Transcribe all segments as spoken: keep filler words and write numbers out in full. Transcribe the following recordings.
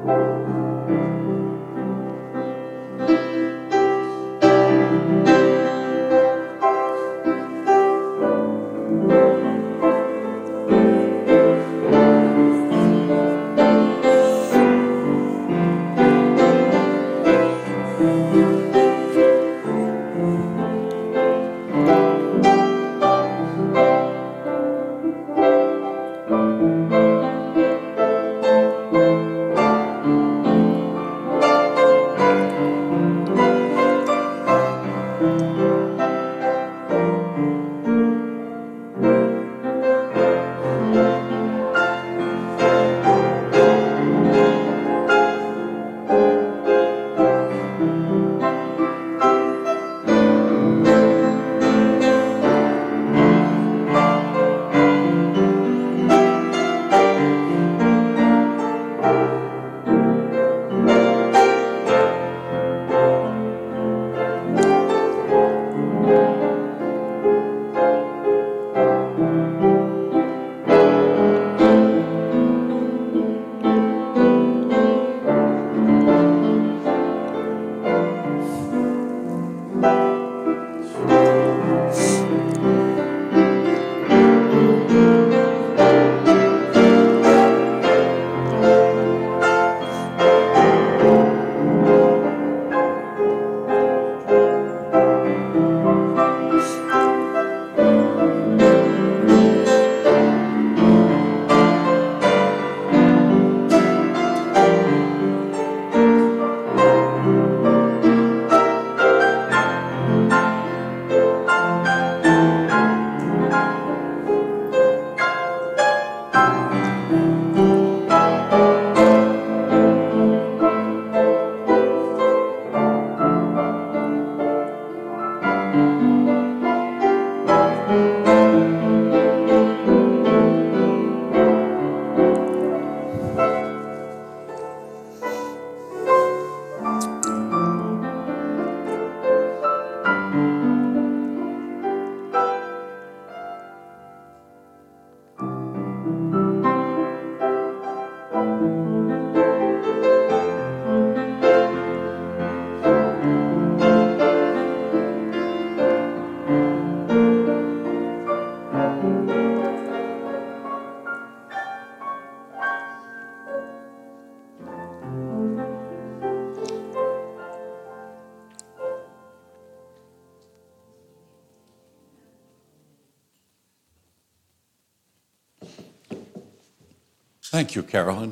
Thank you, Carolyn.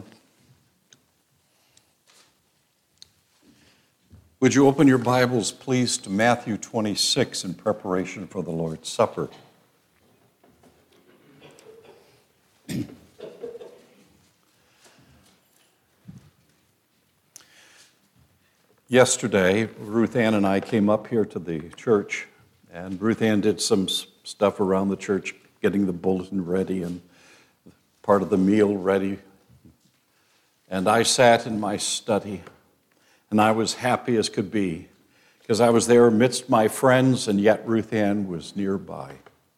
Would you open your Bibles, please, to Matthew twenty-six in preparation for the Lord's Supper? Yesterday, Ruth Ann and I came up here to the church, and Ruth Ann did some stuff around the church, getting the bulletin ready and part of the meal ready. And I sat in my study, and I was happy as could be, because I was there amidst my friends, and yet Ruth Ann was nearby.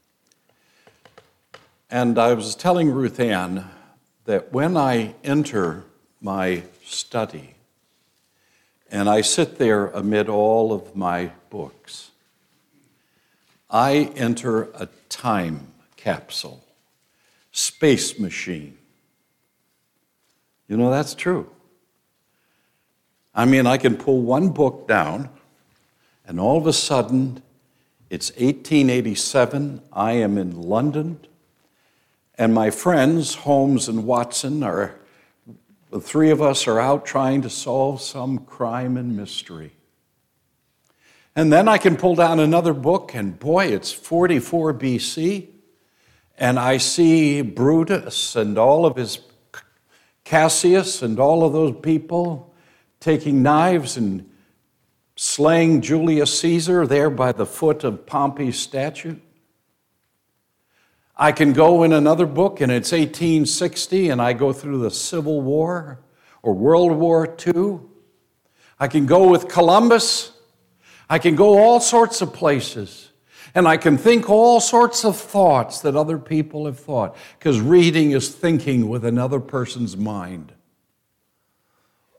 And I was telling Ruth Ann that when I enter my study, and I sit there amid all of my books, I enter a time capsule, space machine. You know, that's true. I mean, I can pull one book down, and all of a sudden, it's eighteen eighty-seven, I am in London, and my friends, Holmes and Watson, are, the three of us are out trying to solve some crime and mystery. And then I can pull down another book, and boy, it's forty-four B C, and I see Brutus and all of his, Cassius and all of those people taking knives and slaying Julius Caesar there by the foot of Pompey's statue. I can go in another book, and it's eighteen sixty, and I go through the Civil War or World War Two. I can go with Columbus. I can go all sorts of places. And I can think all sorts of thoughts that other people have thought, because reading is thinking with another person's mind.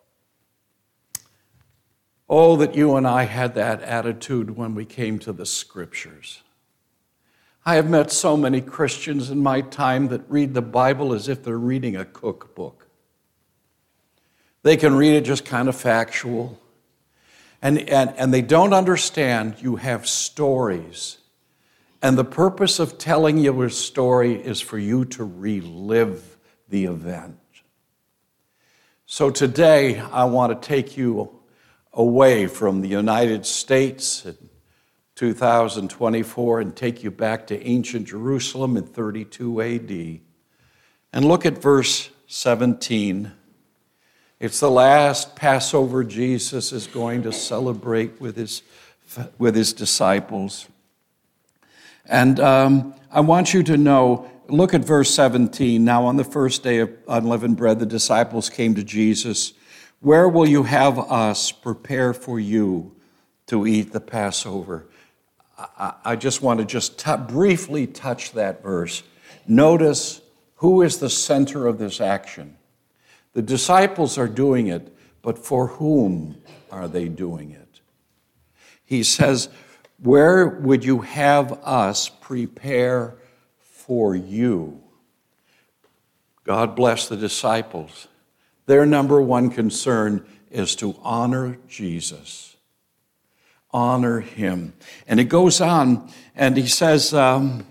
Oh, that you and I had that attitude when we came to the Scriptures. I have met so many Christians in my time that read the Bible as if they're reading a cookbook. They can read it just kind of factual. And, and, and they don't understand you have stories. And the purpose of telling you a story is for you to relive the event. So today, I want to take you away from the United States in two thousand twenty-four and take you back to ancient Jerusalem in thirty-two A D and look at verse seventeen. It's the last Passover Jesus is going to celebrate with his, with his disciples. And um, I want you to know, look at verse seventeen. Now on the first day of unleavened bread, the disciples came to Jesus. Where will you have us prepare for you to eat the Passover? I, I just want to just t- briefly touch that verse. Notice who is the center of this action. The disciples are doing it, but for whom are they doing it? He says, where would you have us prepare for you? God bless the disciples. Their number one concern is to honor Jesus. Honor him. And it goes on, and he says, um,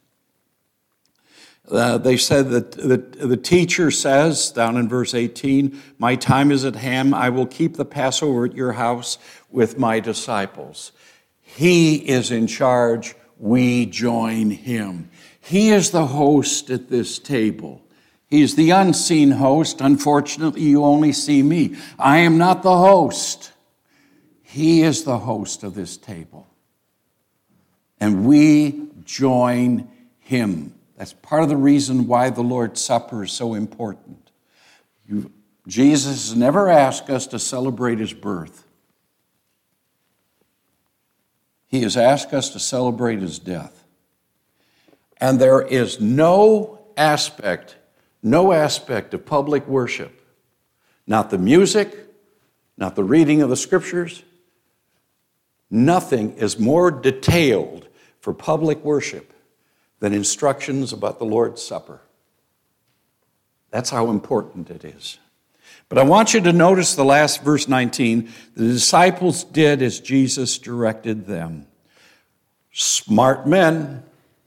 uh, they said that the, the teacher says, down in verse eighteen, my time is at hand. I will keep the Passover at your house with my disciples. He is in charge. We join him. He is the host at this table. He's the unseen host. Unfortunately, you only see me. I am not the host. He is the host of this table. And we join him. That's part of the reason why the Lord's Supper is so important. You, Jesus has never asked us to celebrate his birth. He has asked us to celebrate his death. And there is no aspect No aspect of public worship, not the music, not the reading of the Scriptures, nothing is more detailed for public worship than instructions about the Lord's Supper. That's how important it is. But I want you to notice the last verse nineteen. The disciples did as Jesus directed them. Smart men.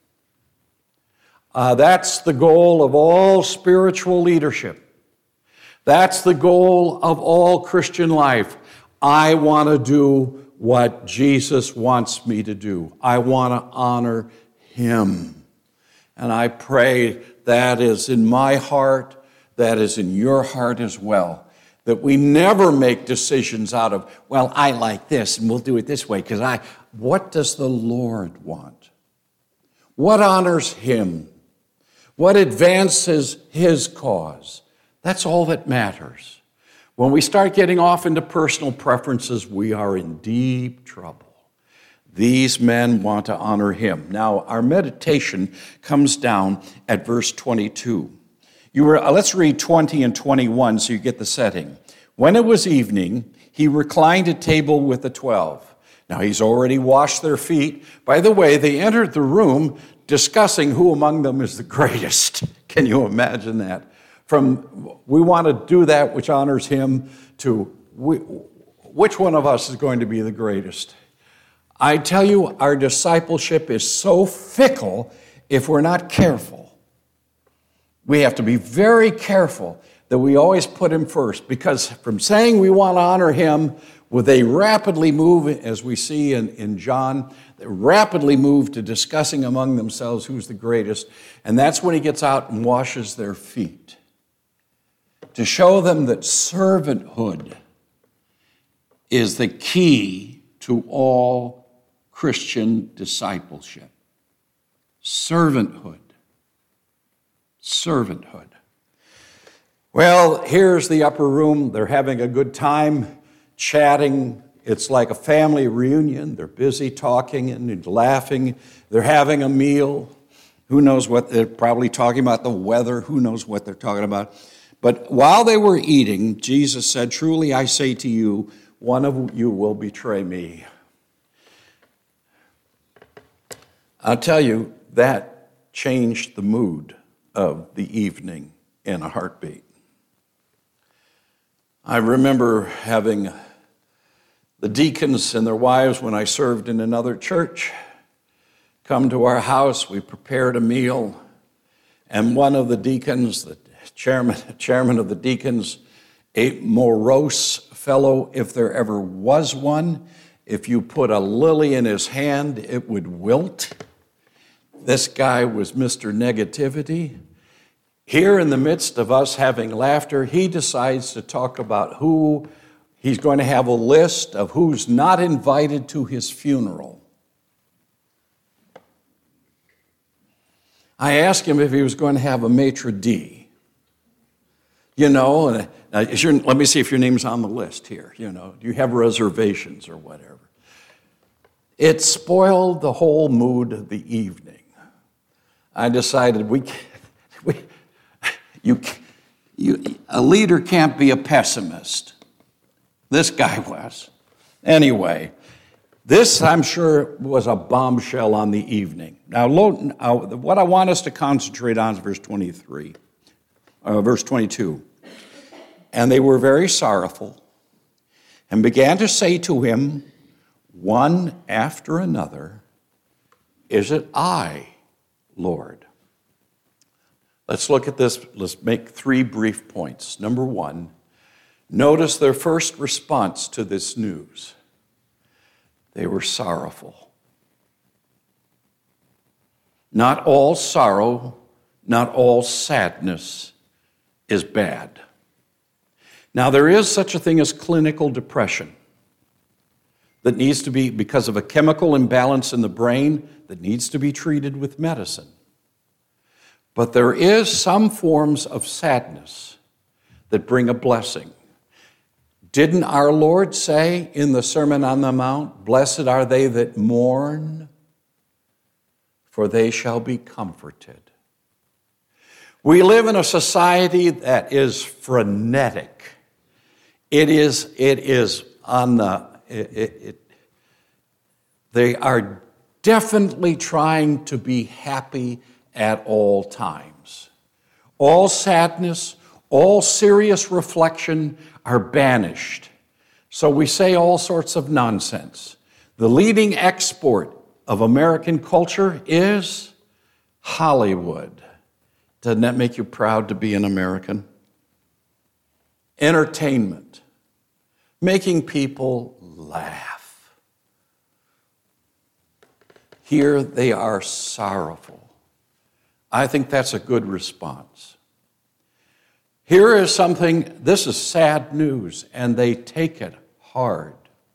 Uh, that's the goal of all spiritual leadership. That's the goal of all Christian life. I want to do what Jesus wants me to do. I want to honor him. And I pray that is in my heart, that is in your heart as well. That we never make decisions out of, well, I like this and we'll do it this way because I, what does the Lord want? What honors him? What advances his cause? That's all that matters. When we start getting off into personal preferences, we are in deep trouble. These men want to honor him. Now, our meditation comes down at verse twenty-two. You were, uh, let's read twenty and twenty-one so you get the setting. When it was evening, he reclined at table with the twelve. Now, he's already washed their feet. By the way, they entered the room discussing who among them is the greatest. Can you imagine that? From we want to do that which honors him to we, which one of us is going to be the greatest? I tell you, our discipleship is so fickle if we're not careful. We have to be very careful that we always put him first, because from saying we want to honor him, well, they rapidly move, as we see in, in John, they rapidly move to discussing among themselves who's the greatest. And that's when he gets out and washes their feet, to show them that servanthood is the key to all Christian discipleship. Servanthood. Servanthood. Well, here's the upper room. They're having a good time, chatting. It's like a family reunion. They're busy talking and laughing. They're having a meal. Who knows what they're probably talking about, the weather. Who knows what they're talking about. But while they were eating, Jesus said, "Truly I say to you, one of you will betray me. I'll tell you, that changed the mood of the evening in a heartbeat. I remember having the deacons and their wives, when I served in another church, come to our house. We prepared a meal, and one of the deacons, the chairman, chairman of the deacons, a morose fellow, if there ever was one. If you put a lily in his hand, it would wilt. This guy was Mister Negativity. Here in the midst of us having laughter, he decides to talk about who he's going to have a list of who's not invited to his funeral. I asked him if he was going to have a maitre d'. You know, uh, is your, let me see if your name's on the list here. You know, do you have reservations or whatever? It spoiled the whole mood of the evening. I decided we, we you, you, a leader can't be a pessimist. This guy was. Anyway, this, I'm sure, was a bombshell on the evening. Now, what I want us to concentrate on is verse twenty-three, uh, verse twenty-two. And they were very sorrowful and began to say to him, one after another, "Is it I, Lord?" Let's look at this. Let's make three brief points. Number one, notice their first response to this news. They were sorrowful. Not all sorrow, not all sadness is bad. Now, there is such a thing as clinical depression that needs to be, because of a chemical imbalance in the brain, that needs to be treated with medicine. But there is some forms of sadness that bring a blessing. Didn't our Lord say in the Sermon on the Mount, "Blessed are they that mourn, for they shall be comforted"? We live in a society that is frenetic. It is, it is on the, it, it, it, they are definitely trying to be happy at all times. All sadness, all serious reflection are banished. So we say all sorts of nonsense. The leading export of American culture is Hollywood. Doesn't that make you proud to be an American? Entertainment, making people laugh. Here they are sorrowful. I think that's a good response. Here is something, this is sad news, and they take it hard.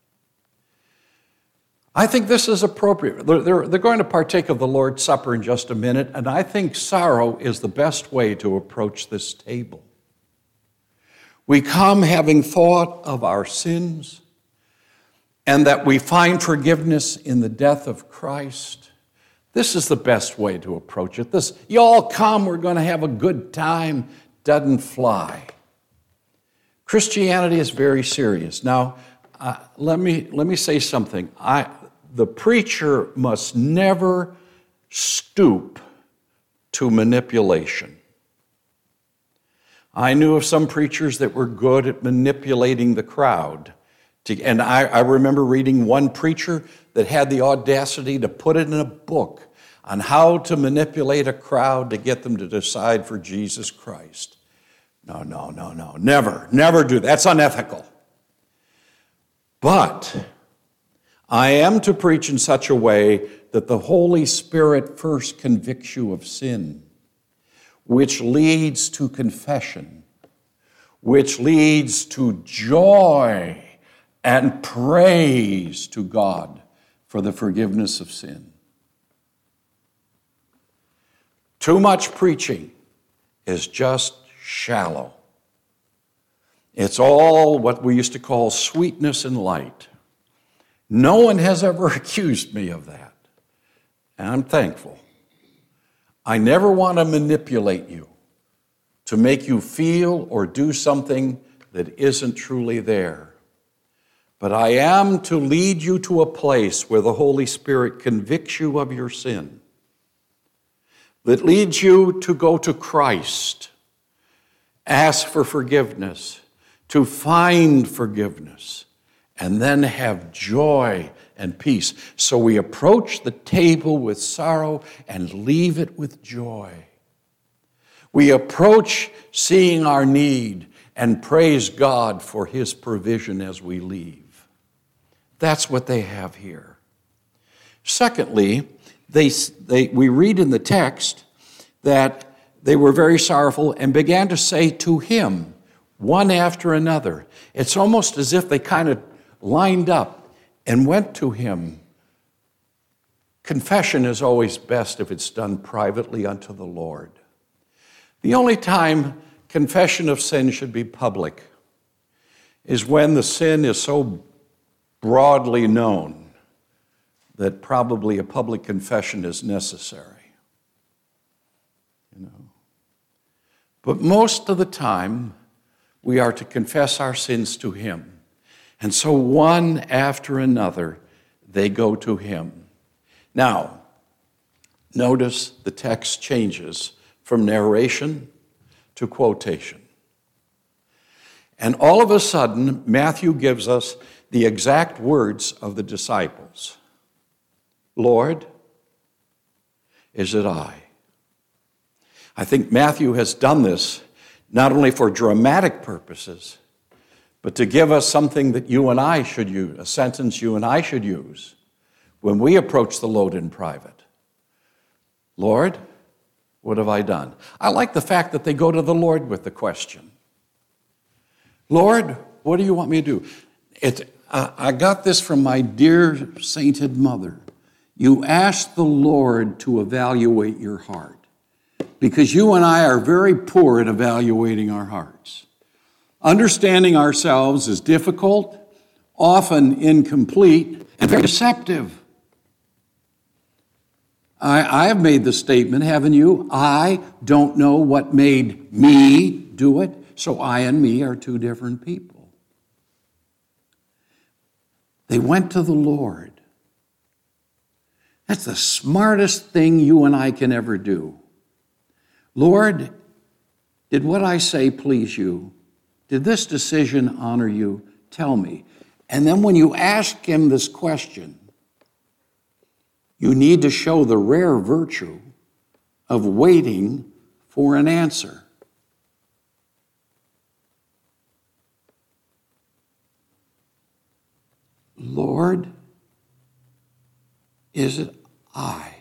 I think this is appropriate. They're, they're, they're going to partake of the Lord's Supper in just a minute, and I think sorrow is the best way to approach this table. We come having thought of our sins, and that we find forgiveness in the death of Christ. This is the best way to approach it. This, you all come, we're going to have a good time, doesn't fly. Christianity is very serious. Now, uh, let me let me say something. I, the preacher must never stoop to manipulation. I knew of some preachers that were good at manipulating the crowd. To, and I, I remember reading one preacher that had the audacity to put it in a book on how to manipulate a crowd to get them to decide for Jesus Christ. No, no, no, no. Never, never do that. That's unethical. But I am to preach in such a way that the Holy Spirit first convicts you of sin, which leads to confession, which leads to joy and praise to God for the forgiveness of sin. Too much preaching is just shallow. It's all what we used to call sweetness and light. No one has ever accused me of that, and I'm thankful. I never want to manipulate you to make you feel or do something that isn't truly there. But I am to lead you to a place where the Holy Spirit convicts you of your sin, that leads you to go to Christ, ask for forgiveness, to find forgiveness, and then have joy and peace. So we approach the table with sorrow and leave it with joy. We approach seeing our need and praise God for his provision as we leave. That's what they have here. Secondly, they, they, we read in the text that they were very sorrowful and began to say to him, one after another. It's almost as if they kind of lined up and went to him. Confession is always best if it's done privately unto the Lord. The only time confession of sin should be public is when the sin is so broadly known that probably a public confession is necessary. You know. But most of the time, we are to confess our sins to him. And so one after another, they go to him. Now, notice the text changes from narration to quotation. And all of a sudden, Matthew gives us the exact words of the disciples. Lord, is it I? I think Matthew has done this not only for dramatic purposes, but to give us something that you and I should use, a sentence you and I should use when we approach the Lord in private. Lord, what have I done? I like the fact that they go to the Lord with the question. Lord, what do you want me to do? It, uh, I got this from my dear sainted mother. You ask the Lord to evaluate your heart, because you and I are very poor at evaluating our hearts. Understanding ourselves is difficult, often incomplete, and very deceptive. I, I have made the statement, haven't you? I don't know what made me do it, so I and me are two different people. They went to the Lord. That's the smartest thing you and I can ever do. Lord, did what I say please you? Did this decision honor you? Tell me. And then when you ask him this question, you need to show the rare virtue of waiting for an answer. Lord, is it I?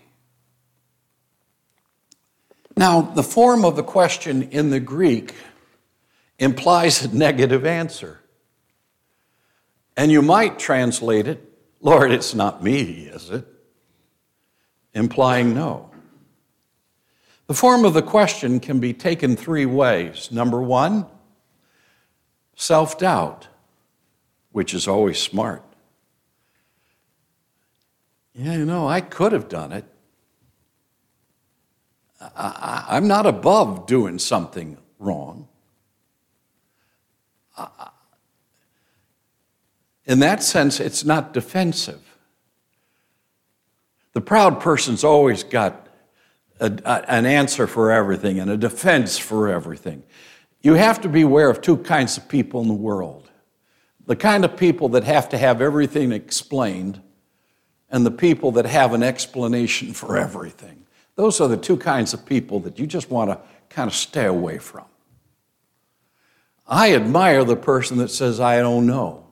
Now, the form of the question in the Greek implies a negative answer. And you might translate it, Lord, it's not me, is it? Implying no. The form of the question can be taken three ways. Number one, self-doubt, which is always smart. Yeah, you know, I could have done it. I, I, I'm not above doing something wrong. I, in that sense, it's not defensive. The proud person's always got a, a, an answer for everything and a defense for everything. You have to be aware of two kinds of people in the world. The kind of people that have to have everything explained, and the people that have an explanation for everything. Those are the two kinds of people that you just want to kind of stay away from. I admire the person that says, I don't know.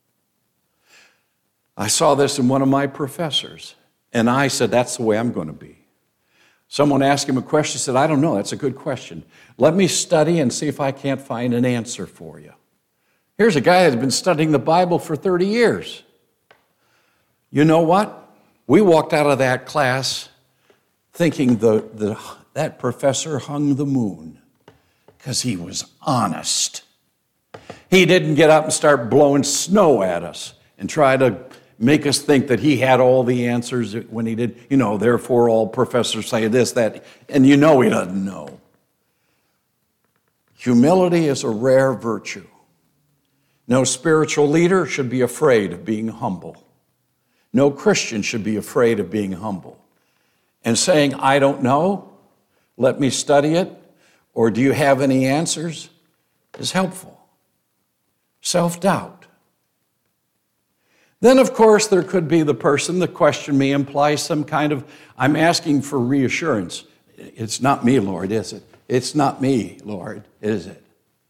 I saw this in one of my professors, and I said, that's the way I'm going to be. Someone asked him a question, he said, I don't know, that's a good question. Let me study and see if I can't find an answer for you. Here's a guy that's been studying the Bible for thirty years. You know what? We walked out of that class thinking the, the, that professor hung the moon because he was honest. He didn't get up and start blowing snow at us and try to make us think that he had all the answers when he did. You know, therefore all professors say this, that, and you know he doesn't know. Humility is a rare virtue. No spiritual leader should be afraid of being humble. No Christian should be afraid of being humble. And saying, I don't know, let me study it, or do you have any answers, is helpful. Self-doubt. Then, of course, there could be the person, the question may imply some kind of, I'm asking for reassurance. It's not me, Lord, is it? It's not me, Lord, is it?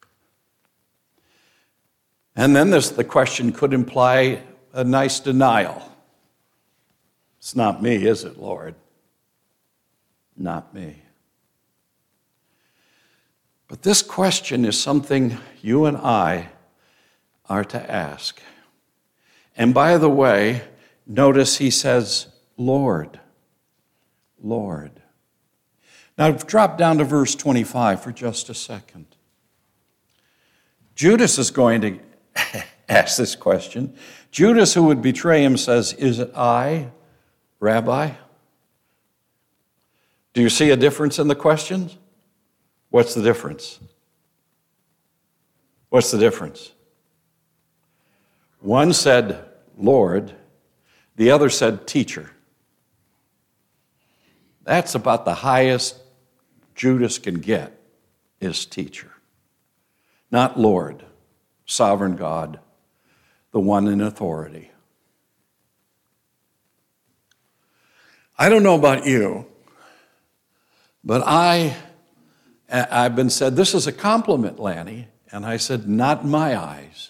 And then this, the question could imply a nice denial. It's not me, is it, Lord? Not me. But this question is something you and I are to ask. And by the way, notice he says, Lord, Lord. Now drop down to verse twenty-five for just a second. Judas is going to ask this question. Judas, who would betray him, says, is it I, Rabbi? Do you see a difference in the questions? What's the difference? What's the difference? One said, Lord. The other said, teacher. That's about the highest Judas can get, is teacher. Not Lord, sovereign God, the one in authority. I don't know about you, but I, I've been said, this is a compliment, Lanny. And I said, not in my eyes.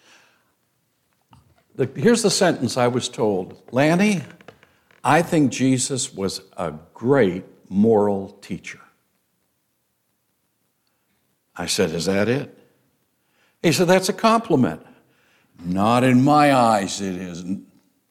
The, here's the sentence I was told. Lanny, I think Jesus was a great moral teacher. I said, is that it? He said, that's a compliment. Not in my eyes, it isn't.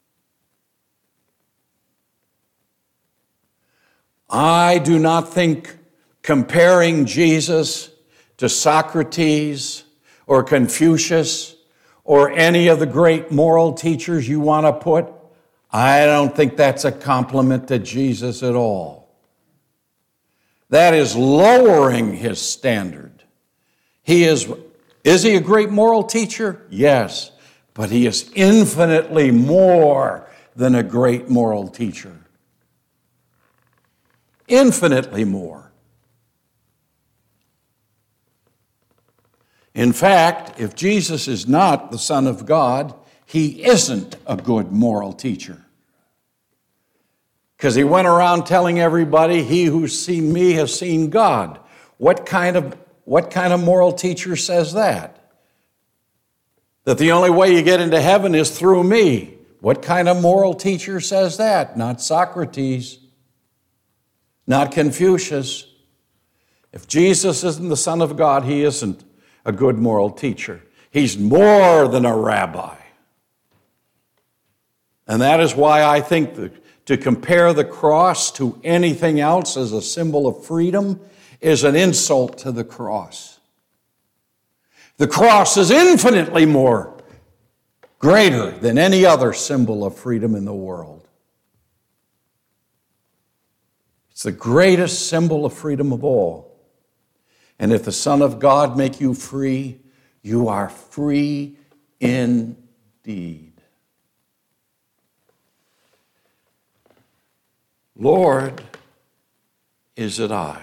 I do not think comparing Jesus to Socrates or Confucius or any of the great moral teachers you want to put, I don't think that's a compliment to Jesus at all. That is lowering his standard. He is, is he a great moral teacher? Yes, but he is infinitely more than a great moral teacher. Infinitely more. In fact, if Jesus is not the Son of God, he isn't a good moral teacher. Because he went around telling everybody, he who's seen me has seen God. What kind of, what kind of moral teacher says that? That the only way you get into heaven is through me. What kind of moral teacher says that? Not Socrates. Not Confucius. If Jesus isn't the Son of God, he isn't a good moral teacher. He's more than a rabbi. And that is why I think that to compare the cross to anything else as a symbol of freedom is an insult to the cross. The cross is infinitely more greater than any other symbol of freedom in the world. It's the greatest symbol of freedom of all. And if the Son of God make you free, you are free indeed. Lord, is it I?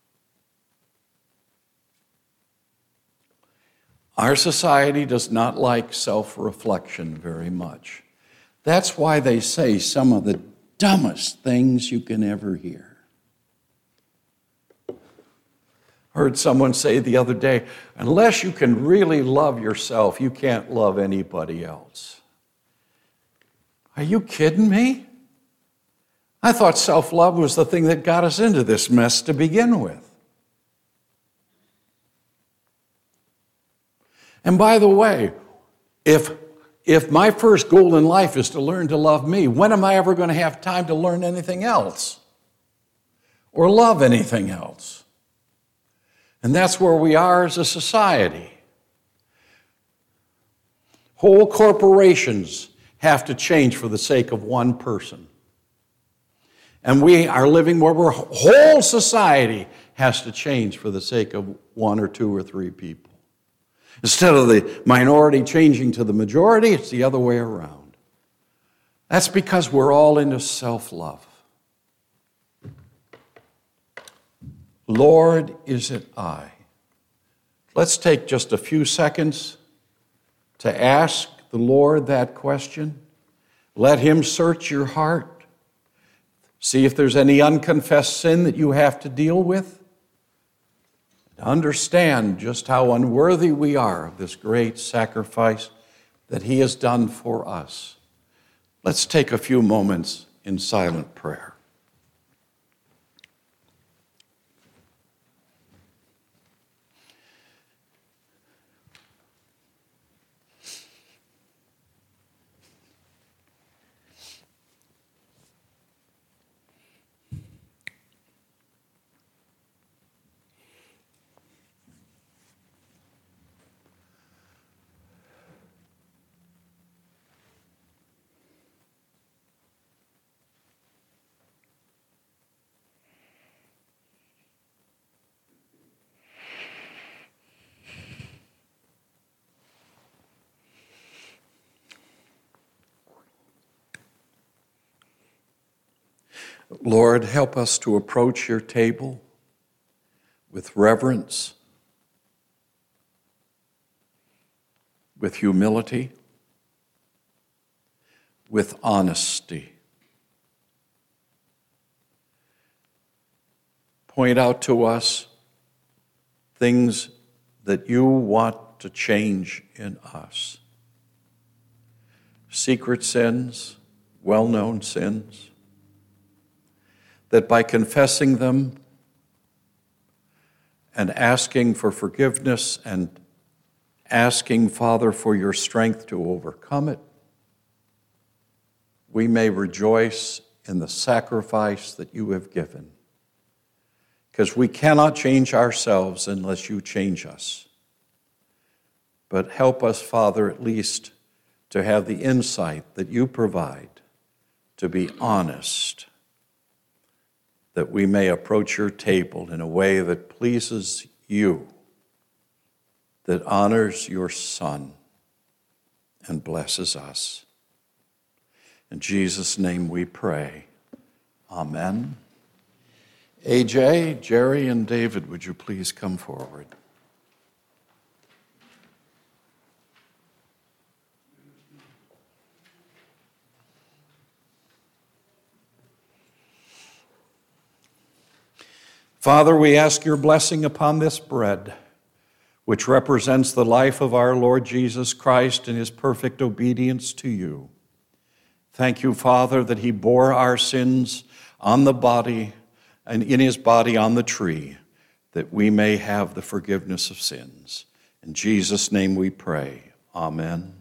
Our society does not like self-reflection very much. That's why they say some of the dumbest things you can ever hear. Heard someone say the other day, unless you can really love yourself, you can't love anybody else. Are you kidding me? I thought self-love was the thing that got us into this mess to begin with. And by the way, if, if my first goal in life is to learn to love me, when am I ever going to have time to learn anything else? Or love anything else? And that's where we are as a society. Whole corporations have to change for the sake of one person. And we are living where we're, whole society has to change for the sake of one or two or three people. Instead of the minority changing to the majority, it's the other way around. That's because we're all into self-love. Lord, is it I? Let's take just a few seconds to ask the Lord that question. Let him search your heart. See if there's any unconfessed sin that you have to deal with. Understand just how unworthy we are of this great sacrifice that he has done for us. Let's take a few moments in silent prayer. Lord, help us to approach your table with reverence, with humility, with honesty. Point out to us things that you want to change in us. Secret sins, well-known sins, that by confessing them and asking for forgiveness and asking, Father, for your strength to overcome it, we may rejoice in the sacrifice that you have given. Because we cannot change ourselves unless you change us. But help us, Father, at least to have the insight that you provide, to be honest, that we may approach your table in a way that pleases you, that honors your Son and blesses us. In Jesus' name we pray. Amen. A J, Jerry, and David, would you please come forward? Father, we ask your blessing upon this bread, which represents the life of our Lord Jesus Christ and his perfect obedience to you. Thank you, Father, that he bore our sins on the body and in his body on the tree, that we may have the forgiveness of sins. In Jesus' name we pray. Amen.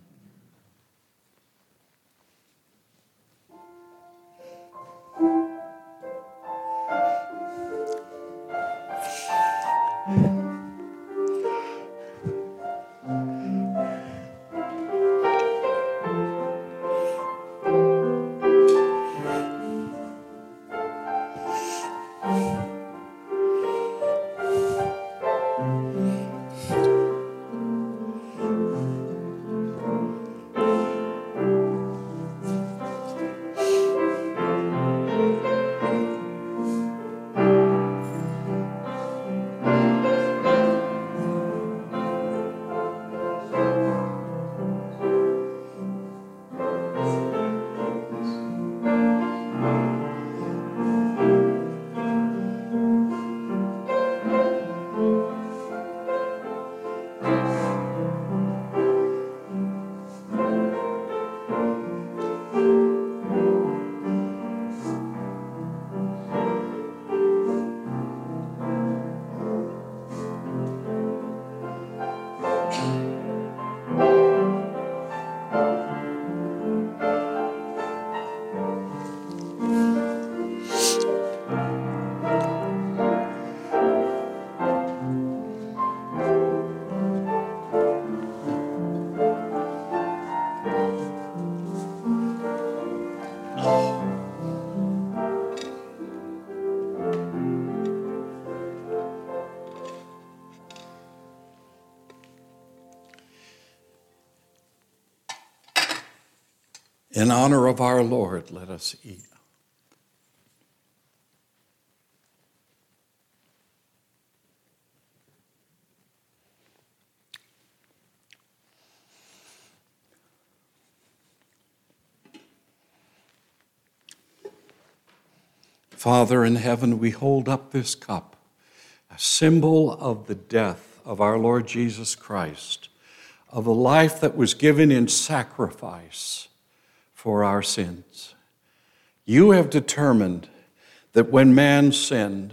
In honor of our Lord, let us eat. Father in heaven, we hold up this cup, a symbol of the death of our Lord Jesus Christ, of a life that was given in sacrifice for our sins. You have determined that when man sinned,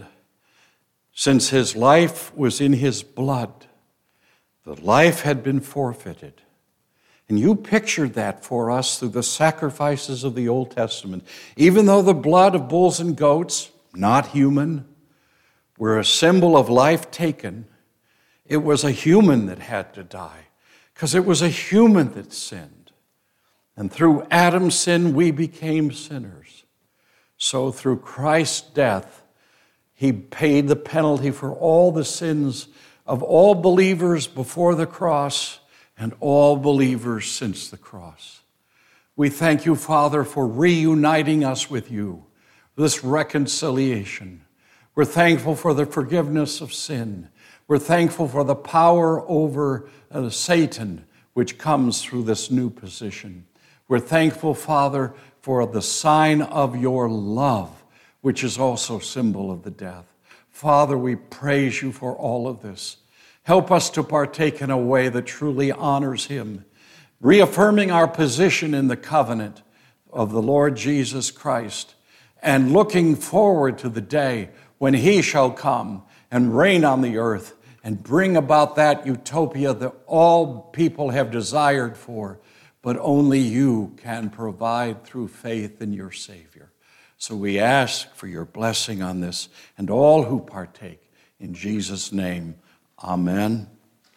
since his life was in his blood, the life had been forfeited. And you pictured that for us through the sacrifices of the Old Testament. Even though the blood of bulls and goats, not human, were a symbol of life taken, it was a human that had to die, because it was a human that sinned. And through Adam's sin, we became sinners. So through Christ's death, he paid the penalty for all the sins of all believers before the cross and all believers since the cross. We thank you, Father, for reuniting us with you, this reconciliation. We're thankful for the forgiveness of sin. We're thankful for the power over uh, Satan, which comes through this new position. We're thankful, Father, for the sign of your love, which is also symbol of the death. Father, we praise you for all of this. Help us to partake in a way that truly honors him, reaffirming our position in the covenant of the Lord Jesus Christ, and looking forward to the day when he shall come and reign on the earth and bring about that utopia that all people have desired for, but only you can provide through faith in your Savior. So we ask for your blessing on this and all who partake. In Jesus' name, amen.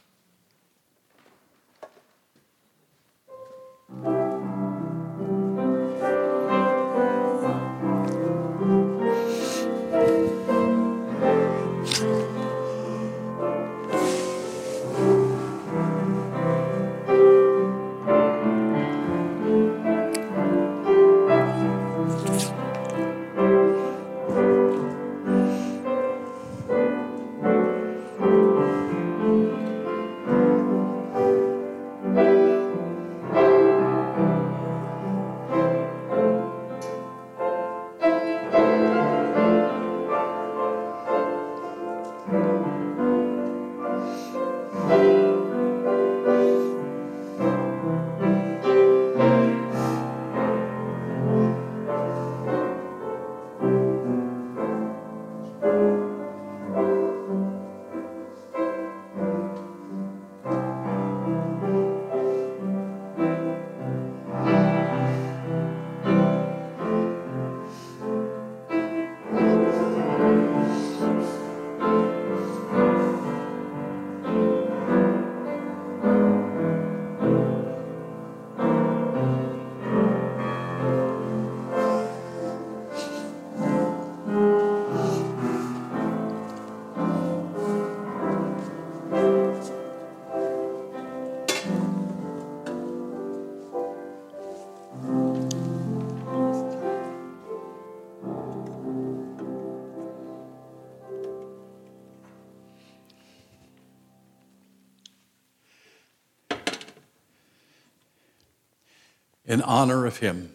In honor of him,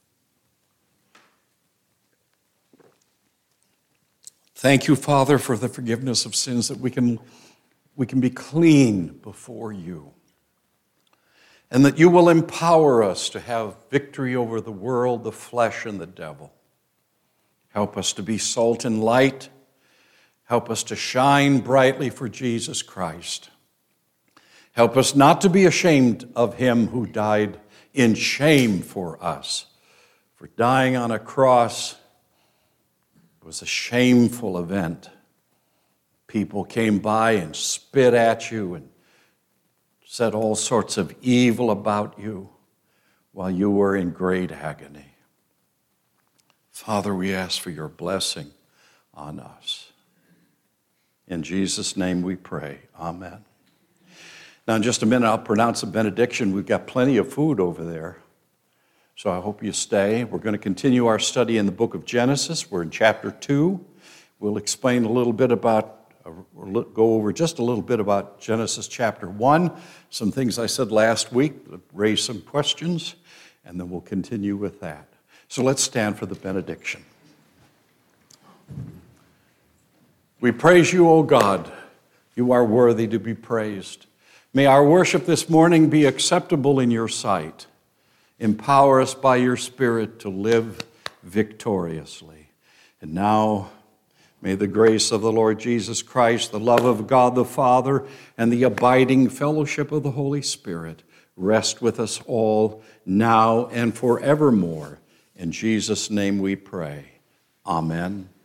thank you, Father, for the forgiveness of sins, that we can, we can be clean before you, and that you will empower us to have victory over the world, the flesh, and the devil. Help us to be salt and light. Help us to shine brightly for Jesus Christ. Help us not to be ashamed of him who died in shame for us. For dying on a cross was a shameful event. People came by and spit at you and said all sorts of evil about you while you were in great agony. Father, we ask for your blessing on us. In Jesus' name we pray. Amen. Now, in just a minute, I'll pronounce a benediction. We've got plenty of food over there. So I hope you stay. We're going to continue our study in the book of Genesis. We're in chapter two. We'll explain a little bit about, we'll go over just a little bit about Genesis chapter one, some things I said last week that raised some questions, and then we'll continue with that. So let's stand for the benediction. We praise you, O God. You are worthy to be praised. May our worship this morning be acceptable in your sight. Empower us by your Spirit to live victoriously. And now, may the grace of the Lord Jesus Christ, the love of God the Father, and the abiding fellowship of the Holy Spirit rest with us all now and forevermore. In Jesus' name we pray. Amen.